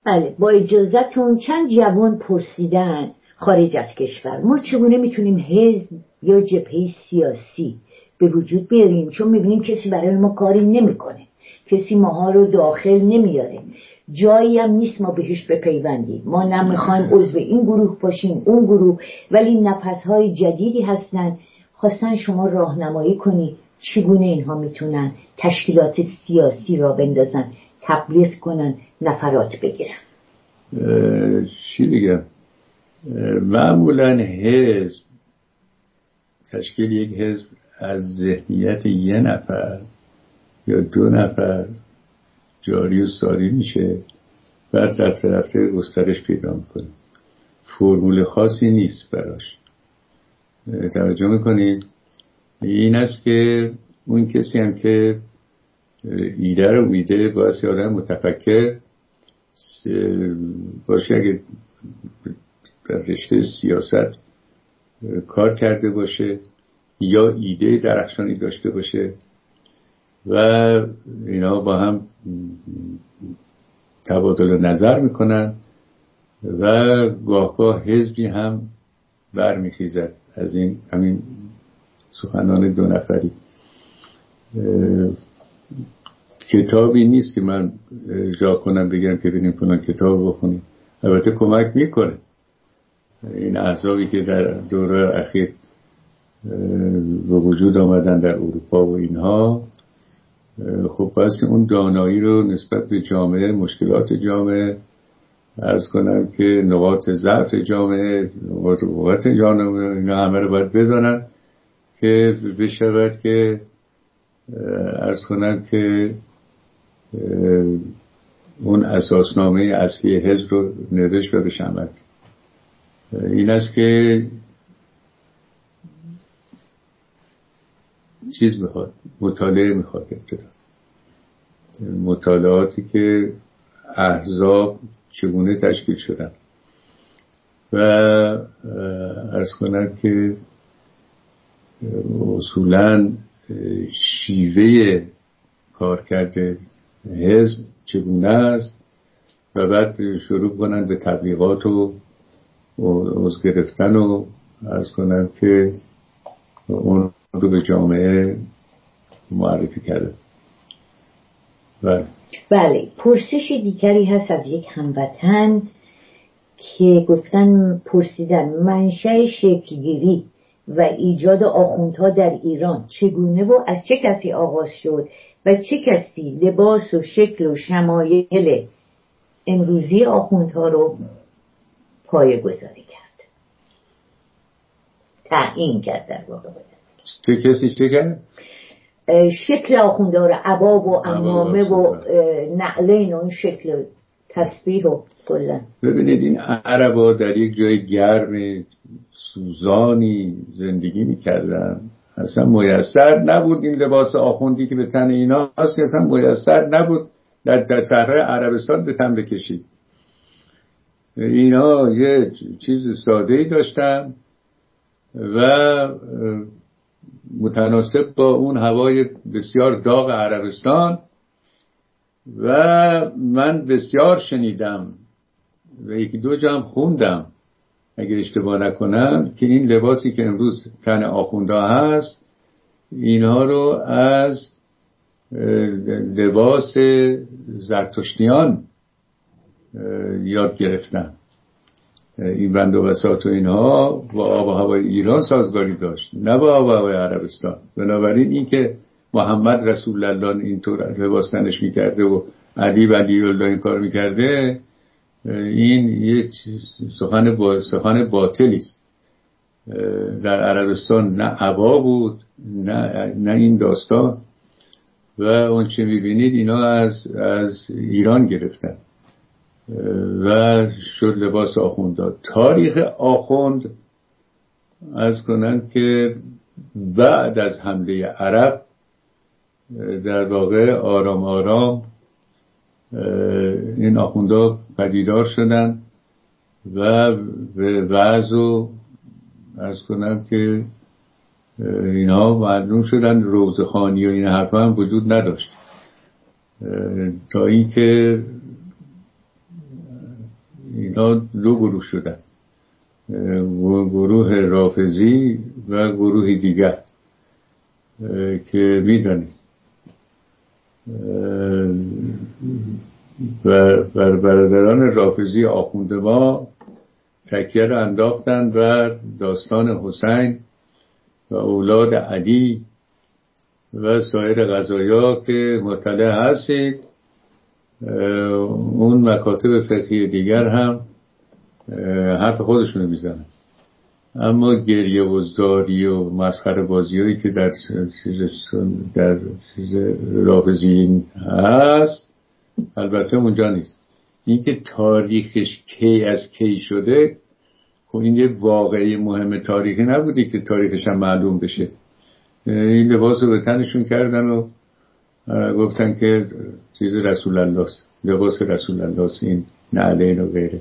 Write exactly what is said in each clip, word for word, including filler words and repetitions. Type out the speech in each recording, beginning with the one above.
بله، با اجازهتون چند جوان پرسیدن خارج از کشور ما چگونه میتونیم حزب یا جبهه سیاسی به وجود بیاریم، چون میبینیم کسی برای ما کاری نمیکنه، کسی ماها رو داخل نمیاره، جایی هم نیست ما بهش بپیوندیم، ما نمیخوایم عضو این گروه باشیم اون گروه، ولی نفسهای جدیدی هستن. خواستن شما راهنمایی کنی چگونه اینها میتونن تشکیلات سیاسی را بندازن، تبلیغ کنن، نفرات بگیرن. چی بگم، معمولا حزب، تشکیل یک حزب از ذهنیت یه نفر یا دو نفر جاری و ساری میشه، بعد رفته رفته گسترش پیدا میکنه. فرمول خاصی نیست براش. توجه میکنید؟ این است که اون کسی هم که ایده رو میده باید آدم متفکر باشه، اگه در رشته سیاست کار کرده باشه یا ایده درخشانی داشته باشه و اینا با هم تبادل نظر میکنن و گاه گاه حزبی هم برمیخیزد از این همین سخنان دو نفری. کتابی نیست که من اجرا کنم بگم که ببینیم فلان کتاب بخونیم، البته کمک میکنه. این احزابی که در دوره اخیر به وجود آمدن در اروپا و اینها، خب پس اون دانایی رو نسبت به جامعه، مشکلات جامعه، عرض کنم که نقاط ضعف جامعه، نقاط قوت جامعه، اینا همه رو باید بدانن که بشود که عرض کنم که اون اساسنامه اصلی حزب رو نوشت و بهش عمل. این است که چیز میخواد، مطالعه میخواد، ابتدا مطالعاتی که احزاب چگونه تشکیل شدن و عرض کنم که اصولاً شیوه کار کرده حزب چگونه است و بعد شروع کنن به تبلیغات و عضو گرفتن و عرض کنم که اون رو به جامعه معرفی کرده. بله. بله، پرسش دیگری هست از یک هموطن که گفتن پرسیدن منشأ شکلگیری و ایجاد آخوندها در ایران چگونه و از چه کسی آغاز شد و چه کسی لباس و شکل و شمایل امروزی آخوندها رو پایه گذاری کرد، تعیین کرد. در واقع چه کسی چه کرد؟ شکل آخوندها رو، عباب و عمامه و نعلین و این شکل تسبیح و کلا. ببینید این عربا در یک جای گرم سوزانی زندگی میکردن، اصلا میسر نبود این لباس آخوندی که به تن اینا هست، که اصلا میسر نبود در, در صحرای عربستان به تن بکشید. اینا یه چیز ساده‌ای داشتن و متناسب با اون هوای بسیار داغ عربستان. و من بسیار شنیدم و یکی دو جا هم خوندم اگر اشتباه نکنم که این لباسی که امروز تن آخوندا هست اینها رو از لباس زرتشتیان یاد گرفتن. این بند و بساط و اینها با آب و هوای ایران سازگاری داشت، نه با آب و هوای عربستان. بنابراین این که محمد رسول الله اینطور لباس تنش میکرده و علی ولی الله این کار میکرده، این یک سخن با سخن باطلی است. در عربستان نه عبا بود نه نه این داستان و اون چه میبینید اینا از از ایران گرفتن و شد لباس آخوندها. تاریخ آخوند از کنن که بعد از حمله عرب در واقع آرام آرام این آخوندها پدیدار شدن و به وعظ و از کنم که اینها معلوم شدن. روزخوانی و این حرفا هم وجود نداشت تا این که اینا دو گروه شدن، گروه رافضی و گروه دیگر که میدانید و بر برادران رافضی آخوند ما تکیه را انداختن بر داستان حسین و اولاد علی و سایر قضایا که مطلع هستید. اون مکاتب فقهی دیگر هم حرف خودشونو میزنن، اما گریه و زاری و مسخره بازیایی که در چیز در چیز رافضی هست البته اونجا نیست. این که تاریخش کی از کی شده، خب این یه واقعی مهم تاریخی نبودی که تاریخش هم معلوم بشه. این لباس رو به تنشون کردن و گفتن که چیز رسول الله است، لباس رسول الله است، این نعلین و غیره.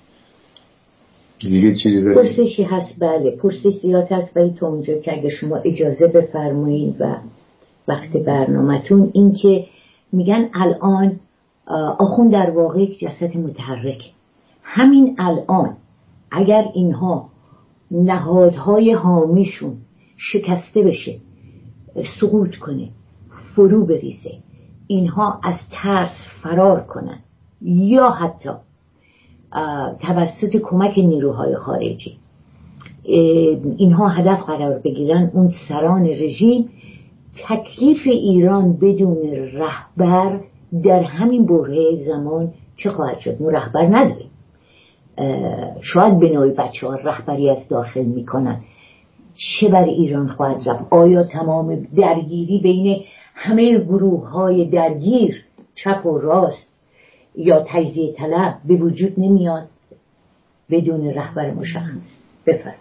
دیگه چیزی داریم؟ پرسشی هست؟ بله پرسش زیاد هست، ولی تو اونجا که اگه شما اجازه بفرمایید و وقت برنامه‌تون، این که میگن الان آخوند در واقع یک جسد متحرک، همین الان اگر اینها نهادهای حامیشون شکسته بشه، سقوط کنه، فرو بریزه، اینها از ترس فرار کنن یا حتی توسط کمک نیروهای خارجی اینها هدف قرار بگیرن، اون سران رژیم، تکلیف ایران بدون رهبر در همین بره زمان چه خواهد شد؟ ما رهبر نداریم. شاید به نوعی بچه ها رهبری از داخل میکنن، چه بر ایران خواهد رفت؟ آیا تمام درگیری بین همه گروه های درگیر چپ و راست یا تجزیه طلب به وجود نمیاد بدون رهبر مشخص؟ بفرمایید.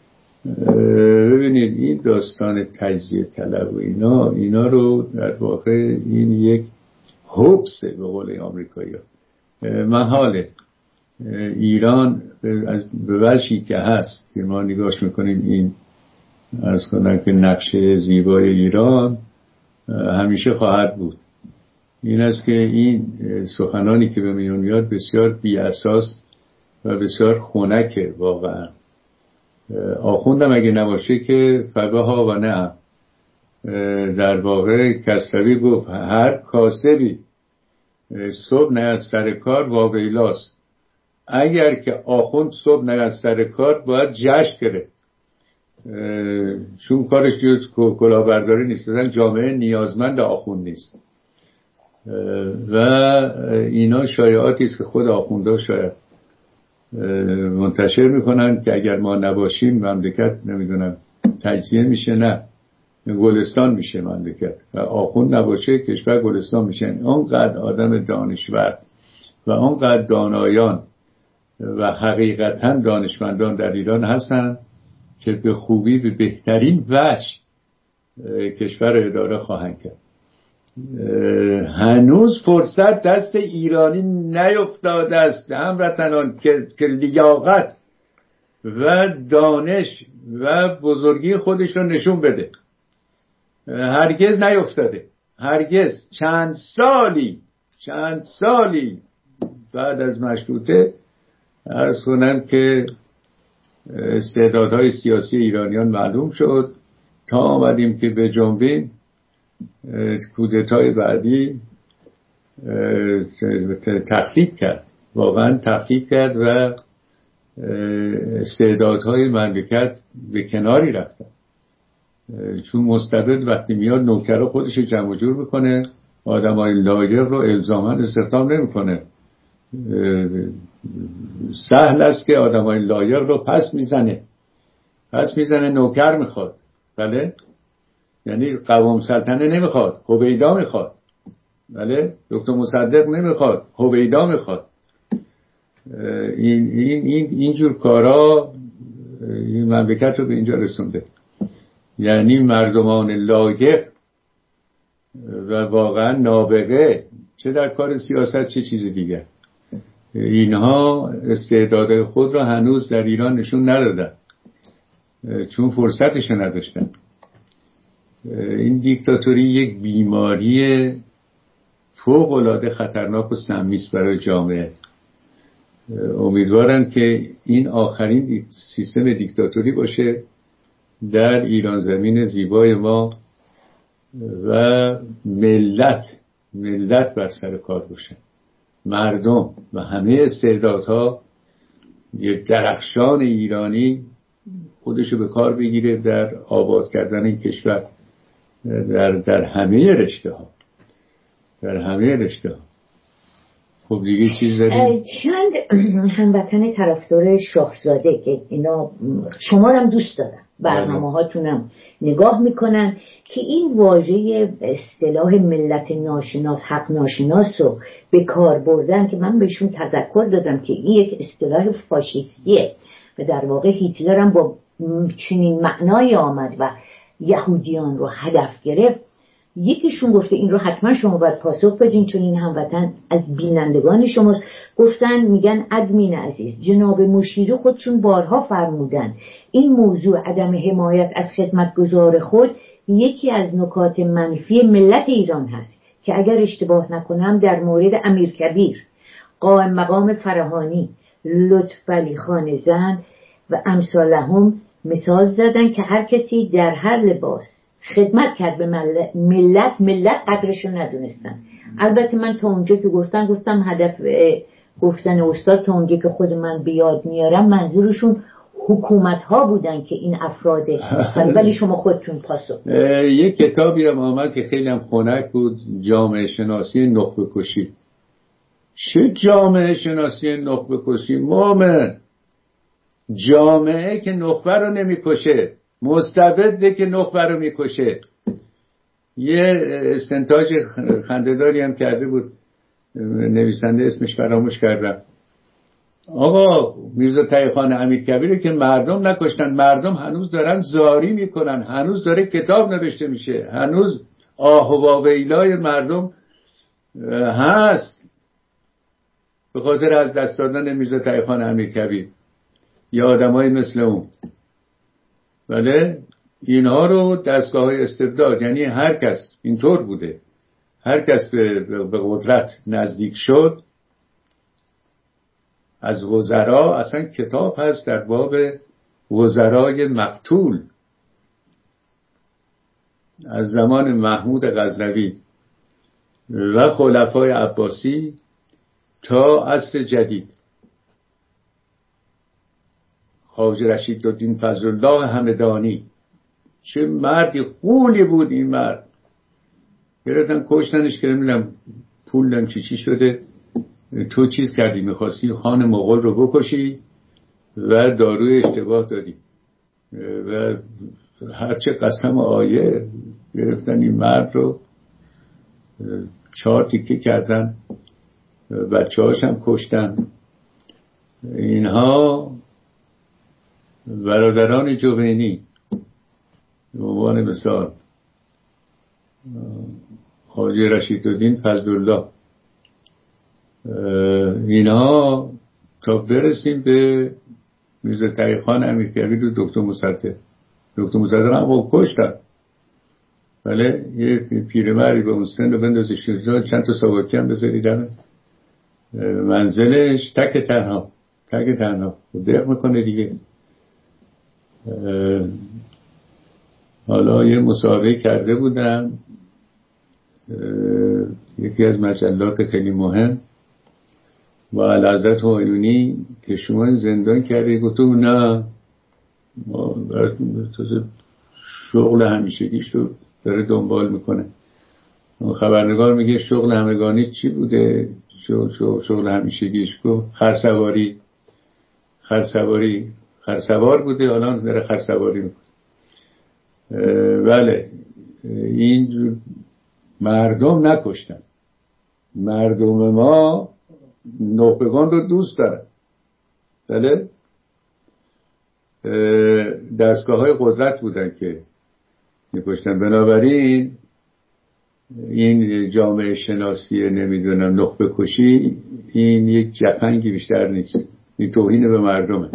ببینید این داستان تجزیه طلب و اینا اینا رو در واقع این یک هوکسه به قول آمریکایی‌ها. محاله ایران به وجهی که هست که ما نگاش میکنیم، این از کنم که نقشه زیبای ایران همیشه خواهد بود. این است که این سخنانی که به میون میاد بسیار بی اساس و بسیار خنکه. واقعا آخوندم اگه نباشه که فبها و نه. در واقع کسروی گفت هر کاسبی صبح نیاد سر کار واویلاست. اگر که آخوند صبح نیاد سر کار باید جشن گرفت، چون کارش جز کلاهبرداری نیست، مثلا جامعه نیازمند آخوند نیست. و اینا شایعاتی است که خود آخوندها شاید منتشر میکنن که اگر ما نباشیم مملکت نمیدونم تجزیه میشه، نه گلستان میشه مملکت، و آخوند نباشه کشور گلستان میشه. اونقدر آدم دانشور و اونقدر دانایان و حقیقتا دانشمندان در ایران هستن که به خوبی به بهترین وجه کشور اداره خواهند کرد. هنوز فرصت دست ایرانی نیفتاده است هموطنان که که لیاقت و دانش و بزرگی خودش رو نشون بده. هرگز نیفتاده، هرگز. چند سالی چند سالی بعد از مشروطه عرض کنم که استعدادهای سیاسی ایرانیان معلوم شد تا آمدیم که به جنبیم. کودتای بعدی تخریب کرد، واقعا تخریب کرد و استعدادهای مملکت به کناری رفتن. چون مستبد وقتی میاد نوکر خودش جمع جور میکنه، آدمای لایق رو الزاما استخدام نمیکنه. سهل است که آدمای لایق رو پس میزنه پس میزنه نوکر میخواد. بله، یعنی قوام سلطنه نمیخواد، هویدا میخواد. بله، دکتر مصدق نمیخواد، هویدا میخواد. این این این اینجور کارا این مملکت رو به اینجا رسونده. یعنی مردمان لایق و واقعا نابغه، چه در کار سیاست چه چیز دیگه، اینها استعداد خود را هنوز در ایران نشون ندادن، چون فرصتش نداشتن. این دیکتاتوری یک بیماری فوق العاده خطرناک و سمی است برای جامعه. امیدوارم که این آخرین سیستم دیکتاتوری باشه در ایران زمین زیبای ما و ملت ملت بر سر کار باشه، مردم و همه استعدادها یک درخشان ایرانی خودشو به کار بگیره در آباد کردن این کشور در در همه رشته ها در همه رشته ها. خب دیگه چیز داریم؟ چند هموطن طرفدار شاهزاده که اینا شما هم دوست دارن، برنامه هاتونم نگاه میکنن که این واژه اصطلاح ملت ناشناس، حق ناشناس رو به کار بردن که من بهشون تذکر دادم که این یک اصطلاح فاشیستیه و در واقع هیتلر هم با چنین معنای آمد و یهودیان رو هدف گرفت. یکیشون گفته این رو حتما شما باید پاسخ بدین چون این هموطن از بینندگان شماست. گفتن میگن ادمین عزیز جناب مشیری خودشون بارها فرمودن این موضوع عدم حمایت از خدمتگزار خود یکی از نکات منفی ملت ایران هست که اگر اشتباه نکنم در مورد امیرکبیر، قائم مقام فراهانی، لطفعلی خان زند و امثالهم مثال زدن که هر کسی در هر لباس خدمت کرد به ملت ملت قدرشو ندونستن. البته من تا اونجا که گفتن گفتم هدف گفتن استاد تا اونجا که خود من بیاد میارم منظورشون حکومت ها بودن که این افراده، ولی شما خودتون پاسخ. یک کتابی هم آمد که خیلی هم خنک بود، جامعه شناسی نخبه کشی. چه جامعه شناسی نخبه کشی؟ مومن جامعه که نخبه رو نمیکشه، مستبده که نخبه رو میکشه. یه استنتاج خنده‌داری هم کرده بود نویسنده، اسمش فراموش کردم. آقا میرزا تقی‌خان امیرکبیر که مردم نکشتن، مردم هنوز دارن زاری میکنن، هنوز داره کتاب نوشته میشه، هنوز آه و واویلای مردم هست به خاطر از دست دادن میرزا تقی‌خان امیرکبیر یا آدمای مثل اون. بله اینها رو دستگاه‌های استبداد، یعنی هر کس اینطور بوده، هر کس به, به قدرت نزدیک شد از وزرا، اصلا کتاب هست در باب وزرای مقتول از زمان محمود غزنوی و خلفای عباسی تا عصر جدید. خواجه رشیدالدین فضلالله همدانی چه مردی قولی بود این مرد، گرفتن کشتنش که نمیدونم پول نم چی چی شده، تو چیز کردی میخواستی خان مغول رو بکشی و داروی اشتباه دادی و هرچه قسم آیه گرفتن این مرد رو چهار تیکه کردن، بچه هاش هم کشتن. اینها برادران جوینی به عنوان مثال، خواجه رشیدالدین فضلالله، اینها تا برسیم به میرزا تقی‌خان امیرکبیر و دکتر مصدق. دکتر مصدق هم با کشتن. بله یه پیرمردی به اون سن رو بندازش چند تا ساواکی هم بذاری در منزلش تک تنها تک تنها دق میکنه دیگه. حالا یه مسابقه کرده بودن یکی از مجلات خیلی مهم و اعلیحضرت همایونی که شما این زندان کردی، گفتم نه شغل همیشگیش رو داره دنبال میکنه. خبرنگار میگه شغل همگانی چی بوده؟ شغل, شغل, شغل همیشگیش گفت خرسواری خرسواری خرسوار بوده، الان داره خرسواری میکنه. بله این مردم نکشتن، مردم ما نخبگان رو دوست دارن. بله دستگاه های قدرت بودن که میکشتن. بنابراین این جامعه شناسی نمیدونم نخبه کشی این یک جفنگی بیشتر نیست، این توهین به مردمه.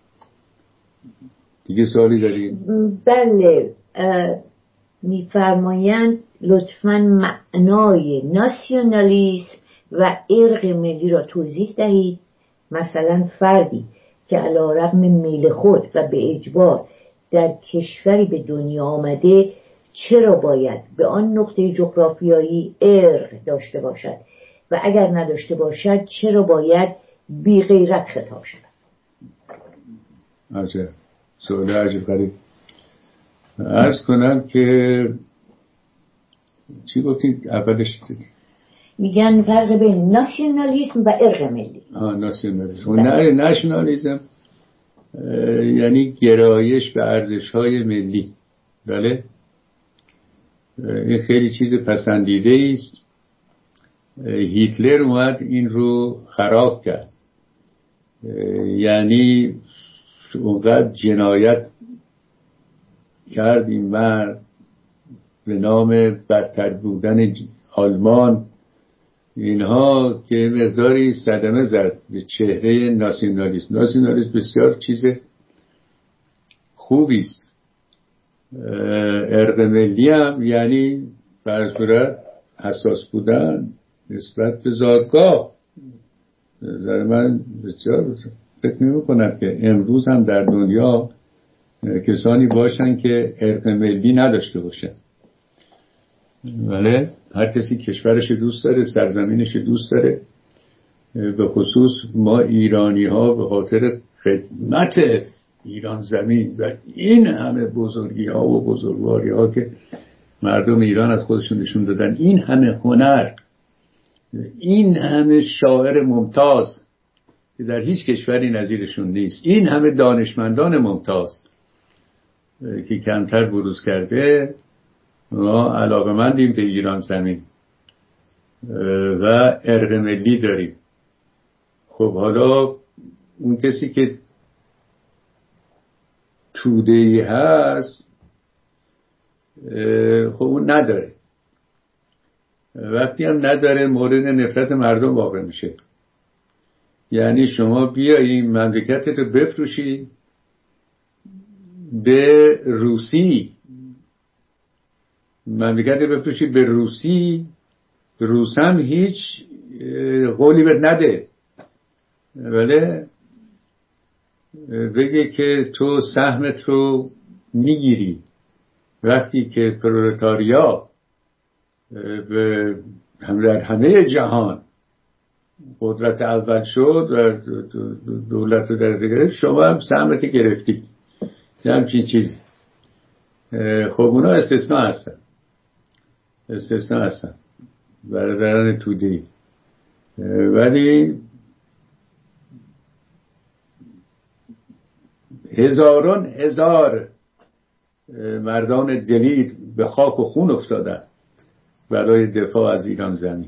دیگه سوالی دارید؟ بله میفرمایند لطفاً معنای ناسیونالیسم و ارق ملی را توضیح دهید مثلا فردی که علیرغم میل خود و به اجبار در کشوری به دنیا آمده چرا باید به آن نقطه جغرافیایی ارق داشته باشد و اگر نداشته باشد چرا باید بی غیرت خطاب شود؟ عجب، سوال عجب غریب. عرض کنم که چی گفتید اولش؟ میگن فرق بین ناسیونالیسم و ارق ملی. آه ناسیونالیسم. نه ناسیونالیسم یعنی گرایش به ارزش‌های ملی. بله، این خیلی چیز پسندیده است. هیتلر اومد این رو خراب کرد، یعنی اونقدر جنایت کرد این مرد به نام برتر بودن آلمان اینها که مقداری صدمه زد به چهره ناسیونالیسم. ناسیونالیسم بسیار چیز خوبی است. ارق ملی هم یعنی به صورت حساس بودن نسبت به زادگاه. نظر من بسیار فکر نمی کنم که امروز هم در دنیا کسانی باشن که ارق ملی نداشته باشن. ولی هر کسی کشورش دوست داره، سرزمینش دوست داره. به خصوص ما ایرانی ها به خاطر خدمت ایران زمین و این همه بزرگی ها و بزرگواری ها که مردم ایران از خودشون نشون دادن، این همه هنر، این همه شاعر ممتاز که در هیچ کشوری نظیرشون نیست، این همه دانشمندان ممتاز که کمتر بروز کرده، ما علاقه‌مندیم به ایران زمین و ارق ملی داریم. خب حالا اون کسی که توده‌ای هست خب اون نداره، وقتی هم نداره مورد نفرت مردم واقع میشه. یعنی شما بیایی مملکتت رو بفروشی به روسی، مملکت رو بفروشی به روسی، روس هم هیچ قولی بهت نده، ولی بگه که تو سهمت رو میگیری. وقتی که پرولتاریا به در همه جهان قدرت اول شد و دولت رو در گرفت، شما هم سهمت گرفتی. همچین چیز. خب اونا استثناء هستن، استثناء هستن برادران توده‌ای. ولی هزاران هزار مردان دلیر به خاک و خون افتادن برای دفاع از ایران زمین.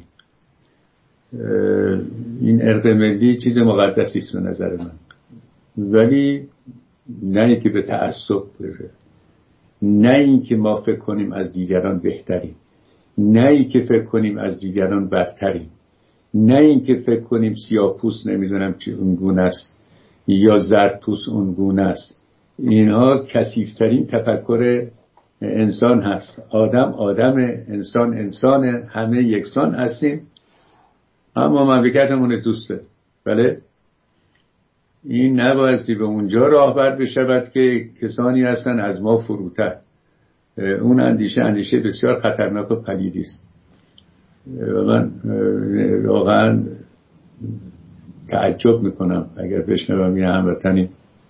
این ارق ملی چیز مقدسی است به نظر من، ولی نه اینکه به تعصب بره، نه اینکه ما فکر کنیم از دیگران بهتریم، نه اینکه فکر کنیم از دیگران برتریم، نه اینکه فکر کنیم سیاه‌پوست نمیدونم چه اونگونه است یا زردپوست اونگونه است. اینها کثیف‌ترین تفکر انسان هست. آدم آدم، انسان انسان، همه یکسان هستیم، اما مملکتمون دوسته. بله، این نبایستی به اونجا راهبر بشود که کسانی هستن از ما فروتر. اون اندیشه اندیشه بسیار خطرناک و پلیدی است و من واقعا تعجب میکنم اگر بشنوم یه هموطنی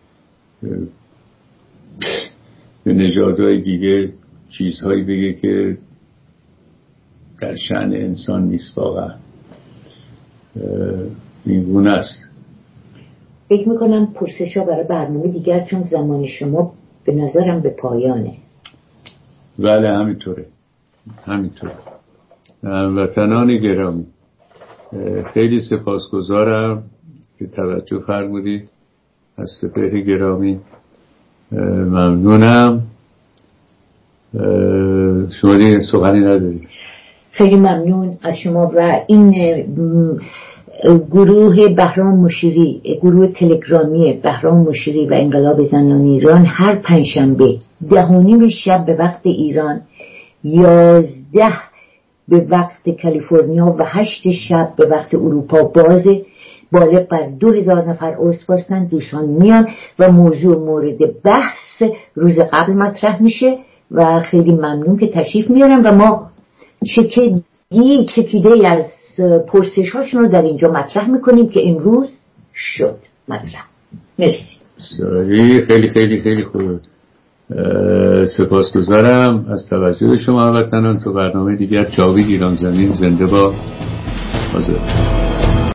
به نژادهای دیگه چیزهایی بگه که در شأن انسان نیست. واقعا این گونه است. فکر میکنم پرسشا برای برنامه دیگر، چون زمان شما به نظرم به پایانه. بله همینطوره، همینطوره. هموطنان گرامی، خیلی سپاسگزارم که توجه فرمودید. از سپهر گرامی ممنونم. شما دیگه سخنی ندارید. خیلی ممنون از شما و این گروه بهرام مشیری، گروه تلگرامی بهرام مشیری و انقلاب زنان ایران، هر پنجشنبه ده و نیم شب به وقت ایران، یازده به وقت کالیفرنیا و هشت شب به وقت اروپا بازه. بالغ بر دو هزار نفر عضو هستن. دوستان میان و موضوع مورد بحث روز قبل مطرح میشه و خیلی ممنون که تشریف میارن و ما چکیده چکیده از پرسش هاشون رو در اینجا مطرح میکنیم که امروز شد مطرح. مرسی. خیلی خیلی خیلی خوب. سپاسگزارم از توجه شما هموطنان. تو برنامه دیگر جاوید ایران زمین زنده با حاضر.